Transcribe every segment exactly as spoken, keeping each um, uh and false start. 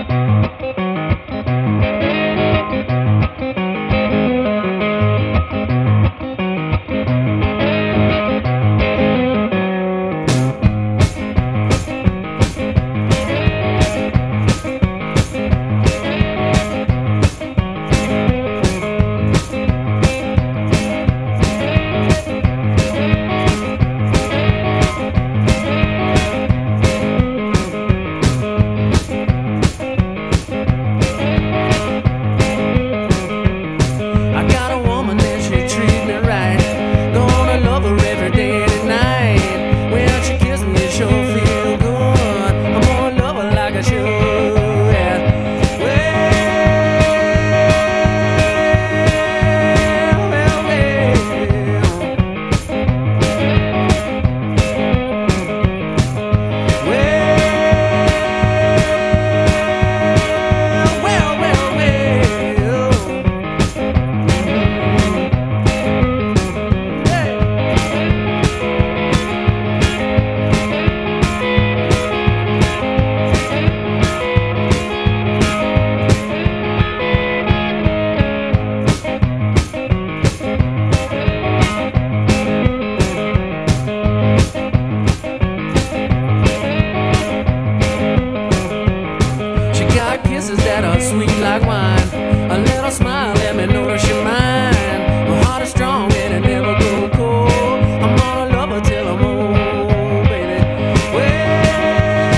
Kisses that are sweet like wine. A little smile, let me know that you're mine. My heart is strong and it never go cold. I'm gonna love her till I'm old, baby. Well,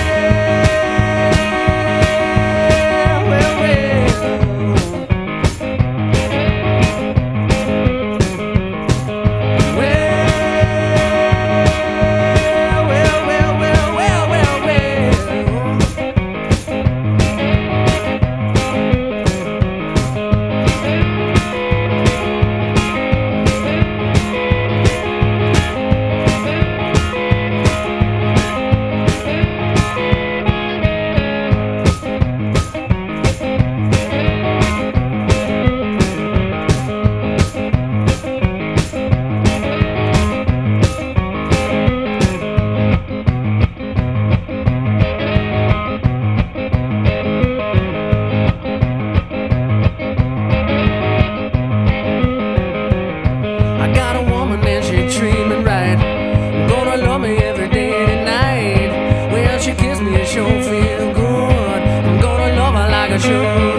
well, well. Well, well, well, well, well, well, well. Sure.